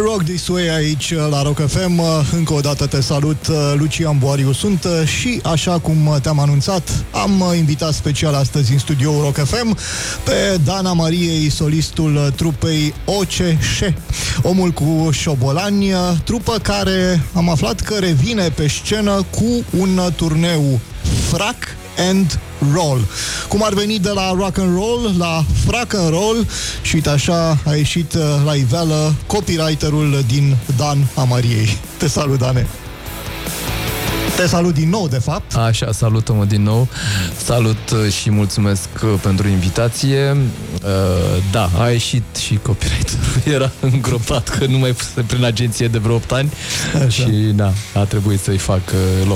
Rock This Way aici la Rock FM. Încă o dată te salut, Lucian Boariu sunt și așa cum te-am anunțat, am invitat special astăzi în studio Rock FM pe Dana Mariei, solistul trupei OCS, Omul cu șobolani, trupă care am aflat că revine pe scenă cu un turneu Frack and Roll. Cum ar veni de la rock and roll la frack and roll, și uite așa a ieșit la iveală copywriterul din Dan Amariei. Te salut, Dane! Te salut din nou, de fapt. Așa, salută-mă din nou. Salut și mulțumesc pentru invitație. Da, a ieșit și copywriterul. Era îngropat că nu mai fusese prin agenție de vreo 8 ani. Așa. Și da, a trebuit să-i fac loc.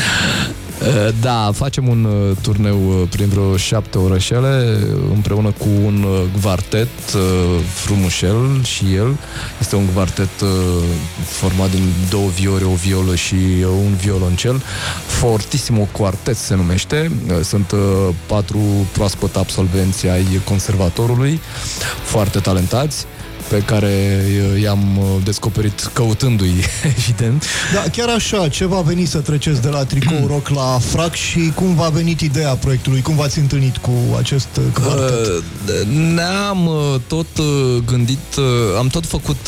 Da, facem un turneu prin vreo 7 orășele împreună cu un quartet frumușel și el. Este un quartet format din 2 viole, o violă și un violoncel. Fortissimo Quartet se numește. Sunt 4 proaspăt absolvenți ai conservatorului, foarte talentați, pe care i-am descoperit căutându-i, evident. Da, chiar așa, ce v-a venit să treceți de la tricou rock la frac și cum v-a venit ideea proiectului? Cum v-ați întâlnit cu acest quartet? Ne-am tot gândit, am tot făcut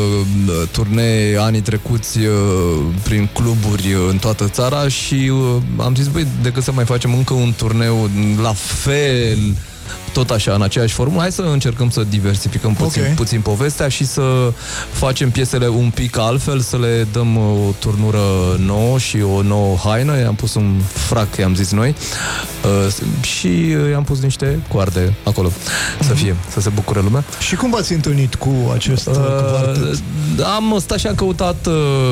turnee anii trecuți prin cluburi în toată țara și am zis, băi, decât să mai facem încă un turneu la fel, tot așa, în aceeași formă, hai să încercăm să diversificăm puțin povestea și să facem piesele un pic altfel, să le dăm o turnură nouă și o nouă haină. I-am pus un frac, i-am zis noi, și i-am pus niște coarde acolo, să se bucure lumea. Și cum v-ați întâlnit cu acest quartet? Am stat și am căutat,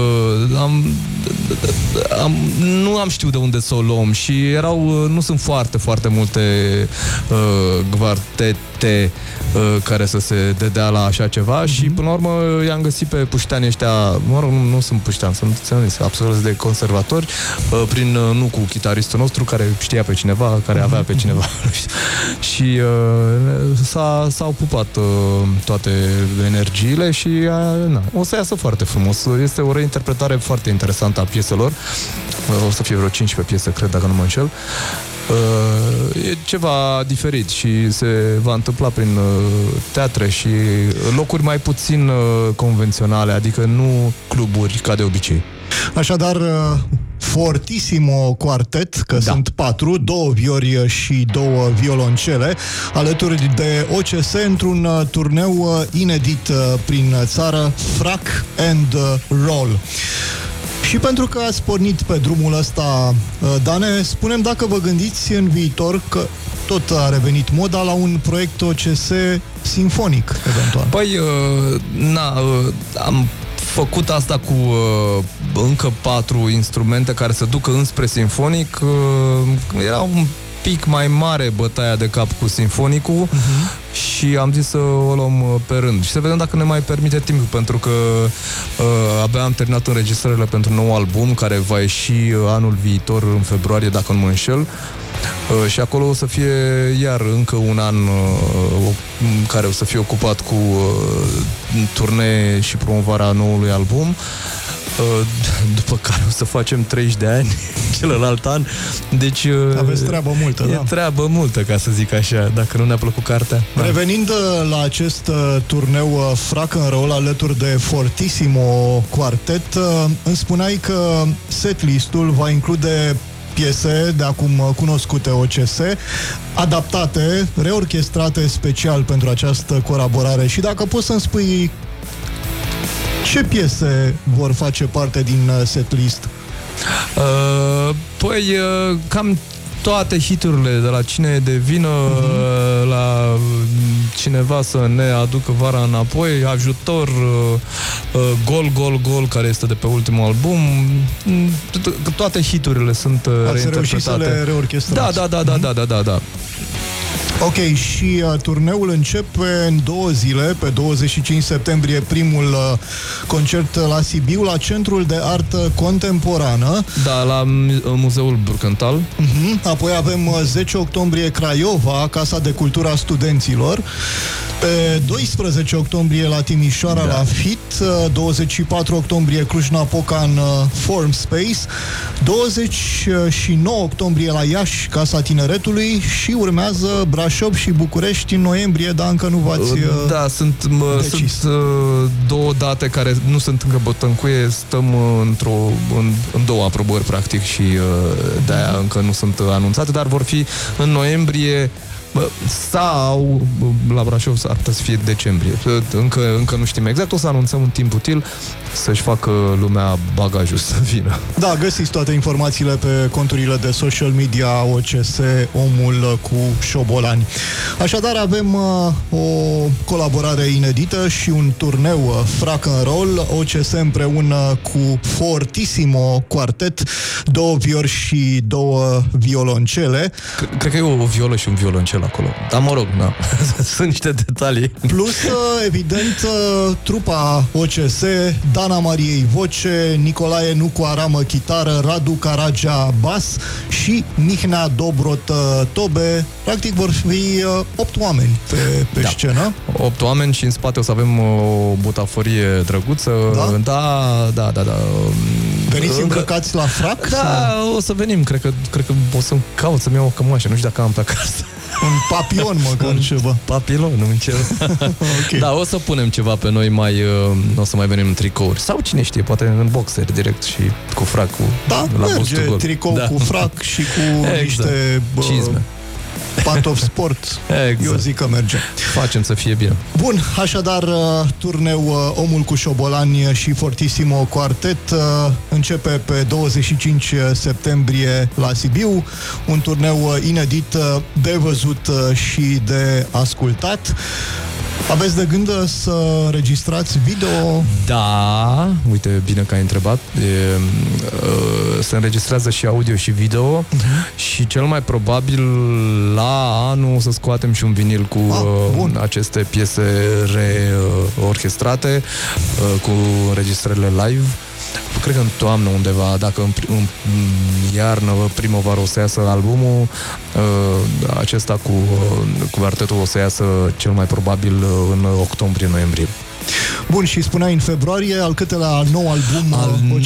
nu am știut de unde să o luăm și nu sunt foarte multe quartete care să se dedea la așa ceva și până la urmă i-am găsit pe pușteanii ăștia, mă rog, nu sunt pușteani, sunt absolvenți de conservatori, nu cu chitaristul nostru care știa pe cineva, care avea pe cineva și s-au pupat toate energiile și o să iasă foarte frumos. Este o reinterpretare foarte interesantă a pieselor. O să fie vreo 15 piese, cred, dacă nu mă înșel. E ceva diferit și se va întâmpla prin teatre și locuri mai puțin convenționale, adică nu cluburi ca de obicei. Așadar, Fortissimo Quartet, că sunt 4, 2 viori și 2 violoncele, alături de OCS într-un turneu inedit prin țară, Frack and Roll. Și pentru că ați pornit pe drumul ăsta, Dane, spunem dacă vă gândiți în viitor că tot a revenit moda la un proiect OCS sinfonic, eventual. Păi, am făcut asta cu încă 4 instrumente care se ducă înspre sinfonic. Era un pic mai mare bătaia de cap cu sinfonicul și am zis să o luăm pe rând și să vedem dacă ne mai permite timpul, pentru că abia am terminat înregistrările pentru nou album care va ieși anul viitor în februarie, dacă nu mă înșel, și acolo o să fie iar încă un an care o să fie ocupat cu turnee și promovarea noului album, după care o să facem 30 de ani celălalt an. Deci aveți treabă multă, e treabă multă, ca să zic așa, dacă nu ne-a plăcut cartea. Revenind la acest turneu Frack and Roll alături de Fortissimo Quartet, îmi spuneai că setlistul va include piese de acum cunoscute OCS, adaptate, reorchestrate special pentru această colaborare. Și dacă poți să-mi spui ce piese vor face parte din setlist? Păi, cam toate hiturile, de la Cine e de vină, la Cineva să ne aducă vara înapoi, Ajutor, Gol, Gol, Gol, care este de pe ultimul album. Toate hiturile sunt reinterpretate. Ați reușit să le reorchestrați? Da. Ok, și turneul începe în 2 zile, pe 25 septembrie primul concert la Sibiu, la Centrul de Artă Contemporană. Da, la Muzeul Burkental. Apoi avem 10 octombrie Craiova, Casa de Cultură a Studenților. Pe 12 octombrie la Timișoara, la FIT, 24 octombrie Cluj-Napoca în Form Space, 29 octombrie la Iași, Casa Tineretului, și urmează Brașov și București în noiembrie, dar încă nu v-ați sunt decis. două date care nu sunt încă bătăncuie, stăm în două aprobări practic și de-aia încă nu sunt anunțate, dar vor fi în noiembrie sau la Brașov s-ar putea să fie decembrie. Încă nu știm exact, o să anunțăm în timp util să-și facă lumea bagajul să vină. Da, găsiți toate informațiile pe conturile de social media OCS Omul cu Șobolani. Așadar, avem o colaborare inedită și un turneu Frac and Roll, OCS împreună cu Fortissimo Quartet, 2 viori și 2 violoncele. Cred că e o violă și un violoncel acolo. Dar mă rog, na. Sunt niște detalii. Plus, evident, trupa OCS, Dana Mariei voce, Nicolae Nucu Aramă chitară, Radu Caragea bas și Mihnea Dobrot tobe. Practic vor fi 8 oameni pe scenă. 8 oameni și în spate o să avem o butaforie drăguță. Da. Veniți îmbrăcați la frac? Da, o să venim. Cred că o să caut să-mi iau o cămașă. Nu știu dacă am pe acasă. Un papion măcar ceva. Papilon, nu ceva. Okay. Da, o să punem ceva pe noi o să mai venim în tricouri. Sau cine știe, poate în boxer direct și cu frac. Da, la merge tricou cu frac și cu niște cizme. Pantofi sport. Exact. Eu zic că merge. Facem să fie bine. Bun, așadar, turneu Omul cu Șobolani și Fortissimo Quartet începe pe 25 septembrie la Sibiu. Un turneu inedit, de văzut și de ascultat. Aveți de gând să registrați video? Da, uite, bine că ai întrebat. Se înregistrează și audio și video și cel mai probabil la anul o să scoatem și un vinil cu aceste piese reorchestrate, cu înregistrările live. Cred că în toamnă undeva, dacă în iarnă, primăvară o să iasă albumul, acesta cu quartetul o să iasă cel mai probabil în octombrie-noiembrie. Bun, și spuneai în februarie, al câtelea nou album?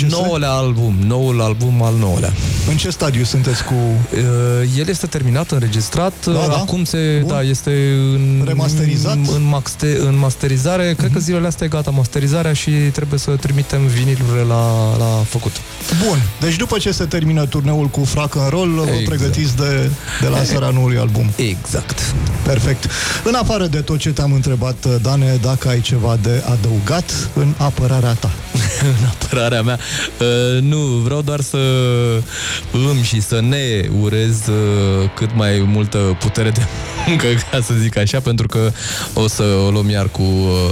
Noul album al 9-lea. În ce stadiu sunteți cu... El este terminat, înregistrat, acum este remasterizat? În masterizare, cred că zilele astea e gata masterizarea și trebuie să trimitem vinilurile la făcut. Bun, deci după ce se termină turneul cu Frac and Roll, vă pregătiți de lansarea noului album. Exact. Perfect. În afară de tot ce te-am întrebat, Dane, dacă ai ceva de adăugat în apărarea ta. În apărarea mea? Nu, vreau doar să îmi și să ne urez cât mai multă putere de muncă, ca să zic așa, pentru că o să o luăm iar cu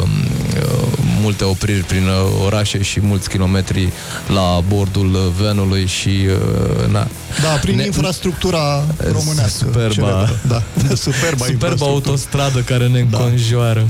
multe opriri prin orașe și mulți kilometri la bordul Venului și prin infrastructura românească. Superba autostradă care ne înconjoară.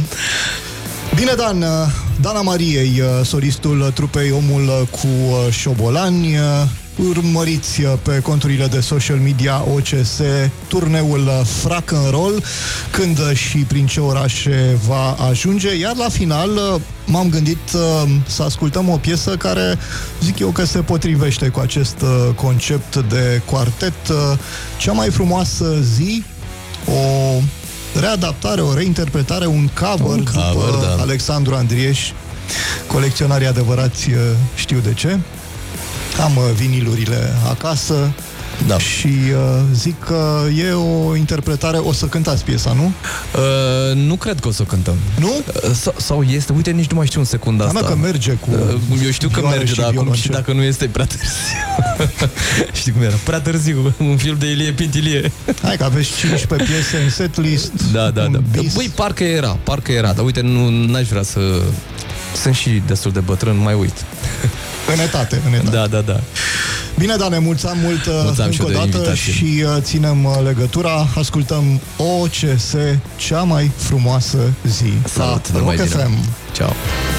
Bine, Dan, Dana Mariei, solistul trupei Omul cu Șobolani. Urmăriți pe conturile de social media OCS turneul Frac and Roll, când și prin ce orașe va ajunge, iar la final m-am gândit să ascultăm o piesă care zic eu că se potrivește cu acest concept de quartet. Cea mai frumoasă zi, o readaptare, o reinterpretare, un cover după Alexandru Andrieș. Colecționarii adevărați știu de ce. Am vinilurile acasă și zic că e o interpretare. O să cântați piesa, nu? Nu cred că o să cântăm. Nu? Sau este, uite, nici nu mai știu în secunda asta. Că merge cu eu știu că merge, dar acum și dacă nu este prea târziu. Știi cum era? Prea târziu, un film de Ilie Pintilie. Hai că aveți 15 piese în setlist. Da. Băi, parcă era, dar uite, n-aș vrea să... Sunt și destul de bătrân, mai uit. În etate. Da. Bine, Dane, mulțumim mult încă o dată și ținem legătura. Ascultăm OCS, cea mai frumoasă zi. Salut, la Rock FM. Ciao.